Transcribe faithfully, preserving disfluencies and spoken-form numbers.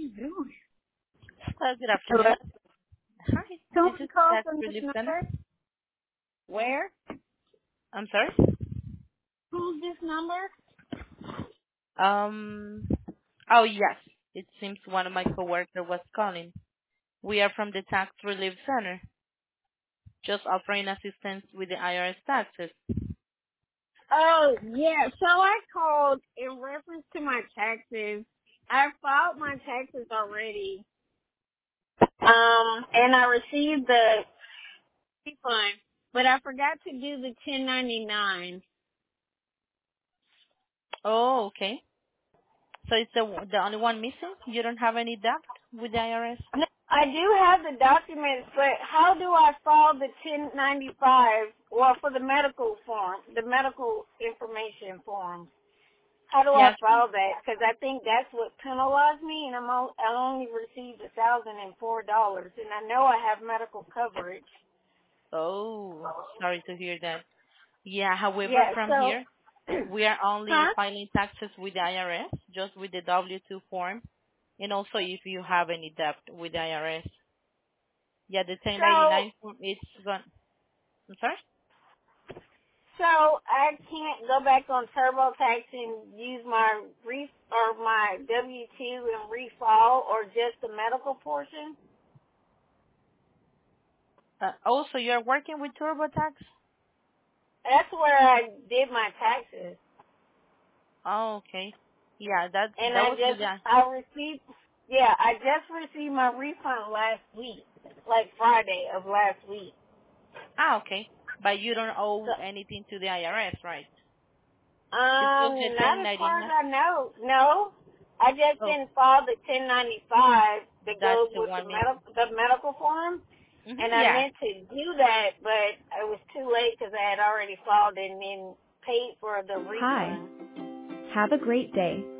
doing? Hello, good Hello? afternoon. Hi, this Someone is called Tax from this Relief Center. number? Where? I'm sorry. Who's this number? Um. Oh yes, it seems one of my coworkers was calling. We are from the Tax Relief Center, just offering assistance with the I R S taxes. Oh, yeah. So I called in reference to my taxes. I filed my taxes already. Um, and I received the refund, but I forgot to do the ten ninety-nine. Oh, okay. So it's the the only one missing. You don't have any debt with the I R S. No, I do have the documents, but how do I file the ten ninety-five? Well, for the medical form, the medical information form. How do I Yes. file that? Because I think that's what penalized me, and I'm o- I only received a thousand and four dollars, and I know I have medical coverage. Oh, sorry to hear that. Yeah. However, Yeah. from So, here, we are only huh? filing taxes with the I R S, just with the W two form, and also if you have any debt with the I R S. Yeah, the So, ten ninety-nine form is gone. I'm sorry? so I can't go back on TurboTax and use my re or my W two and refile, or just the medical portion. Uh, also, you're working with TurboTax? That's where I did my taxes, Oh, okay. Yeah, that and that I was with just the. I received. Yeah, I just received my refund last week, like Friday of last week. Ah, okay. But you don't So, owe anything to the I R S, right? It's just the um, not as far as ten ninety-nine. I know. No, I just Oh, didn't file the ten ninety-five that that's goes the with the one missing. medical the medical form, and Mm-hmm, I yeah. meant to do that, but it was too late because I had already filed it and then paid for the Hi. refund. Have a great day.